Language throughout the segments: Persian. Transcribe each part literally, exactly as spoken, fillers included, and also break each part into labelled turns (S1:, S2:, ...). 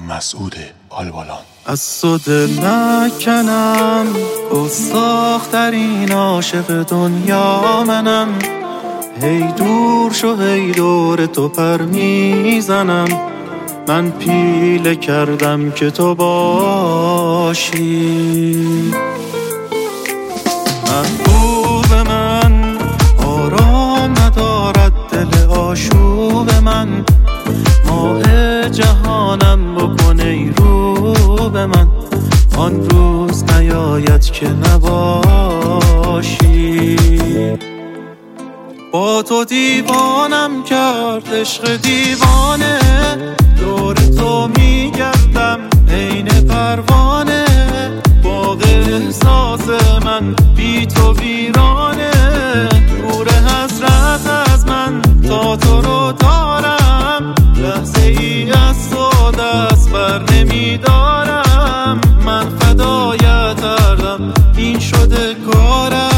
S1: مسعود آلبالان.
S2: از تو دل نکنم، گستاخ‌ترین عاشق دنیا منم. هی دور شو هی دور تو پر میزنم. من پیله کردم که تو باشی. محبوب من آرام ندارد دل آشوب من. ماه جهانم بکن ای رو به من. آن روز نیاید که نباشی. با تو دیوانم کرد عشق دیوانه. دور تو میگردم عین پروانه. باغ احساس من بی تو ویرانه. نور حسرت از من تا تو رو دارم. لحظه ای از تو دست بر نمیدارم. من فدایت کردم این شده کارم.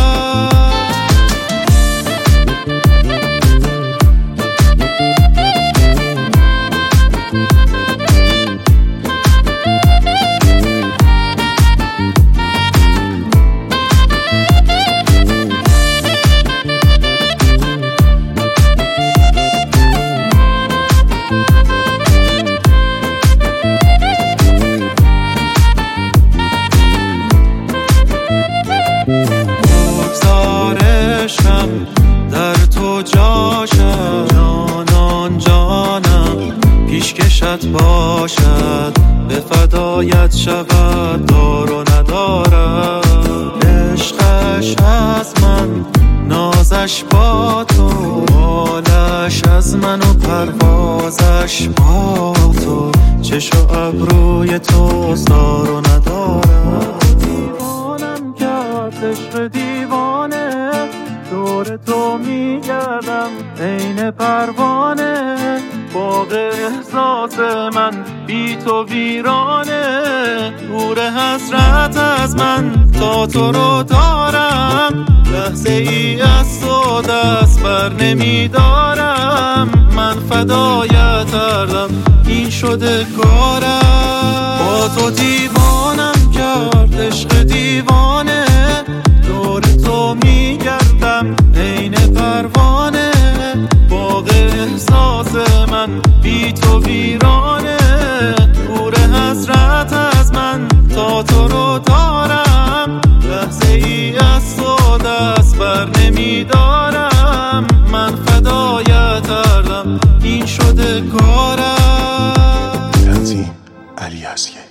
S2: بگذارشم در تو جاشم. جانان جانم پیشکشت باشد. به فدایت شود دار و ندارم. عشقش از من نازش با تو. حالش از من و پروازش با تو. چش و ابروی تو دار و ندارم. دیوانم کرد عشق دیوانه. دور تو میگردم عین پروانه. باغ احساس من بی تو ویرانه. نور حسرت از من تا تو رو دارم. لحظه ای از تو دست بر نمیدارم. من فدایت کردم این شده کارم. با تو دیوانم کرد عشق دیوانه. دور تو میگردم عین پروانه. باغ احساس من بی تو ویرانه. نور حسرت از من تا تو رو دارم. لحظه ای از تو دست بر نمیدارم. من فدایت کردم این شده کارم.
S1: تنظیم علی عسکری.